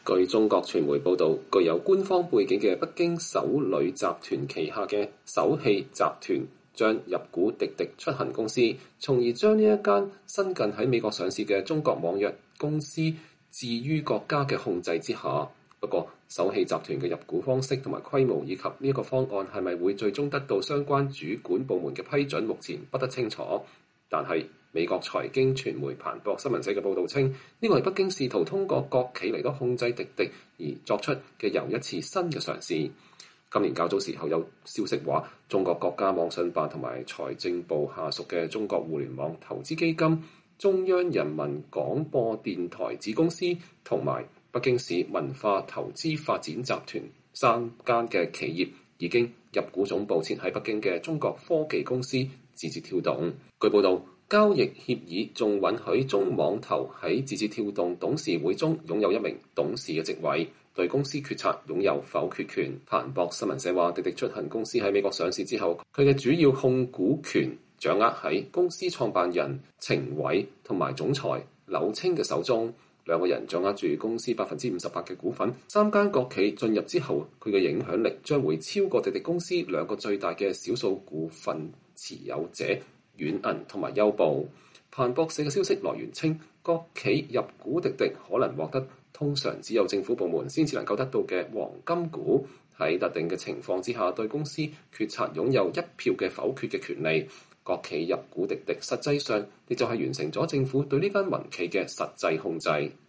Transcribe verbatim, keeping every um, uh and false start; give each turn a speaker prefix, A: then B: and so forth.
A: 據中國傳媒報導，具有官方背景嘅北京首旅集團旗下嘅首汽集團將入股滴滴出行公司，從而將呢一間新近喺美國上市嘅中國網約公司置於國家嘅控制之下。不過，首汽集團嘅入股方式同埋規模以及呢一個方案係咪會最終得到相關主管部門嘅批准，目前不得清楚。但係美國財經傳媒彭博新聞社嘅報導稱，呢個係北京試圖通過國企嚟到控制滴滴而作出嘅又一次新嘅嘗試。今年較早時候有消息話，中國國家網信辦同埋財政部下屬嘅中國互聯網投資基金、中央人民廣播電台子公司同埋北京市文化投資發展集團三間嘅企業已經入股總部設喺北京嘅中國科技公司字節跳動。據報道，交易協議仲允許中網投喺字節跳動董事會中擁有一名董事嘅職位，對公司決策擁有否決權。彭博新聞社話，滴滴出行公司喺美國上市之後，佢嘅主要控股權掌握喺公司創辦人程偉同埋總裁柳青嘅手中。兩個人掌握住公司百分之五十八嘅股份，三間國企進入之後，佢嘅影響力將會超過滴滴公司兩個最大嘅少數股份持有者軟銀同埋優步。彭博社嘅消息來源稱，國企入股滴滴可能獲得通常只有政府部門先至能夠得到嘅黃金股，喺特定嘅情況之下，對公司決策擁有一票嘅否決嘅權利。國企入股滴滴，實際上亦就係完成咗政府對呢間民企嘅實際控制。